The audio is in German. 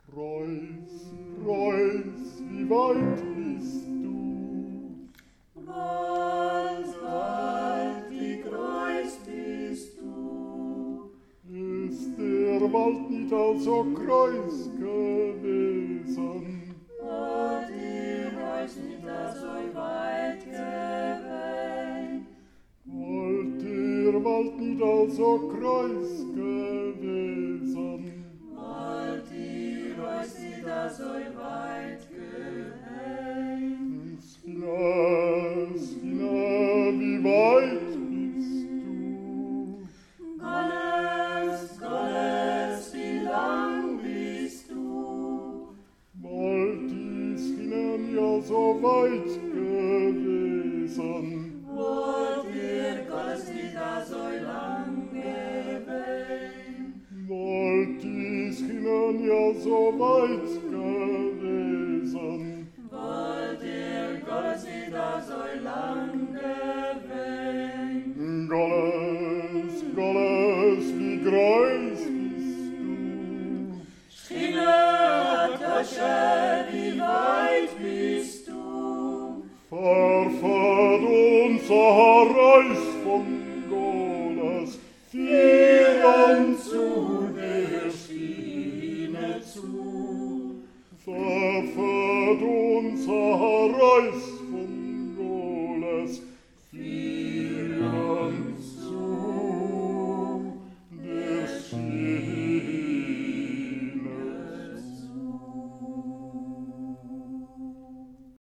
Reuß, Reuß, wie weit bist du? Ganz weit, wie groß bist du? Ist der Wald nicht also groß gewesen? Und die Reus nicht also weit gewesen? Wollt der Wald nicht also groß gewesen? Und die Reus nicht also weit gewesen? Skina, wie weit bist du? Gottes, Gottes, wie lang bist du? Wollt die Skina ja so weit gewesen? Wollt ihr Gottes nicht so lang gewesen? Wollt die Skina ja so weit gewesen? Wollt ihr Gottes nicht so lang gewesen? Gottes, Gottes, wie groß bist du? Schiene, Tasche, wie weit bist du? Verfahrt unser Reich von Gottes, führen Zu der Schiene zu.